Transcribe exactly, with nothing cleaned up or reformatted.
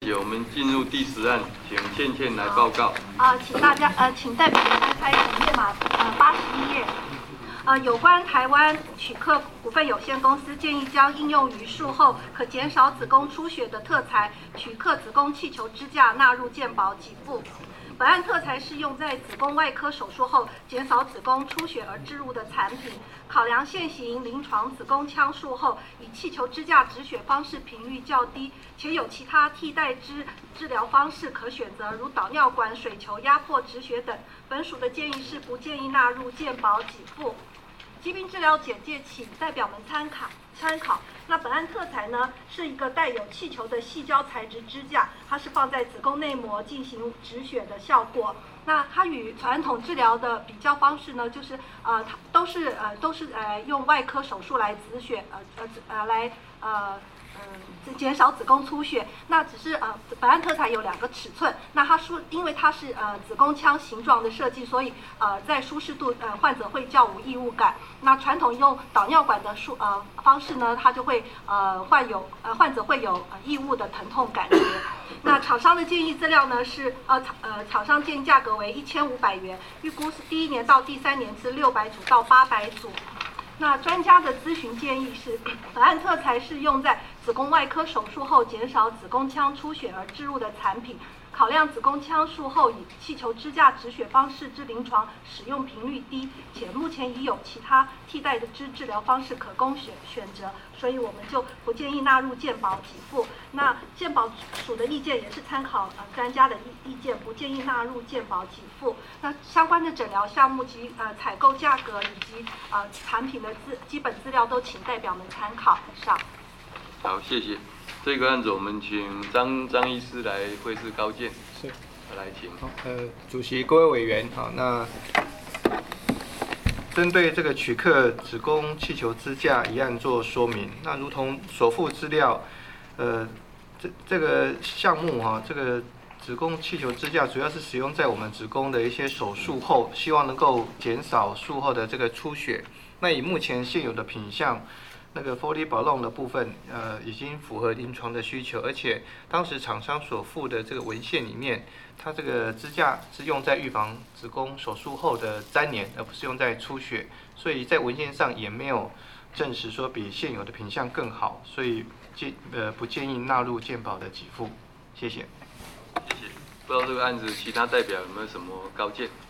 谢。我们进入第十案，请倩倩来报告。 啊、呃，请大家呃，请代表开开本页码呃八十一页。呃，有关台湾曲克股份有限公司建议将应用于术后可减少子宫出血的特材曲克子宫气球支架纳入健保给付。本案特材是用在子宫外科手术后减少子宫出血而置入的产品。考量现行临床子宫腔术后以气球支架止血方式频率较低，且有其他替代之治疗方式可选择，如导尿管、水球、压迫止血等。本署的建议是不建议纳入健保给付。疾病治疗简介，请代表们参考参考。那本案特材呢，是一个带有气球的细胶材质支架，它是放在子宫内膜进行止血的效果。那它与传统治疗的比较方式呢，就是呃，它都是呃都是呃用外科手术来止血，呃呃呃来呃。嗯，减少子宫出血。那只是呃，本案特材有两个尺寸。那它舒，因为它是呃子宫腔形状的设计，所以呃在舒适度呃患者会较无异物感。那传统用导尿管的术呃方式呢，它就会呃患有呃患者会有呃异物的疼痛感觉。那厂商的建议资料呢是呃呃厂商建议价格为一千五百元，预估是第一年到第三年是六百组到八百组。那专家的咨询建议是，本案特材是用在子宫外科手术后减少子宫腔出血而置入的产品。考量子宫腔术后以气球支架止血方式之临床使用频率低，且目前已有其他替代的之治疗方式可供选选择，所以我们就不建议纳入健保给付。那健保署的意见也是参考呃专家的意意见，不建议纳入健保给付。那相关的诊疗项目及呃采购价格以及呃产品的资基本资料都请代表们参考。以上。 好，谢谢。这个案子我们请张张医师来会试高见。 是， 来请。 好，呃，主席、各位委员，好，那针对这个曲克子宫气球支架一案做说明。那如同所附资料，呃，这这个项目哈，这个子宫气球支架主要是使用在我们子宫的一些手术后，希望能够减少术后的这个出血。那以目前现有的品项。那个 Foley Balloon 的部分，呃，已经符合临床的需求，而且当时厂商所附的这个文献里面，它这个支架是用在预防子宫手术后的粘连，而不是用在出血，所以在文献上也没有证实说比现有的品项更好，所以建呃不建议纳入健保的给付。谢谢。 谢谢。不知道这个案子其他代表有没有什么高见？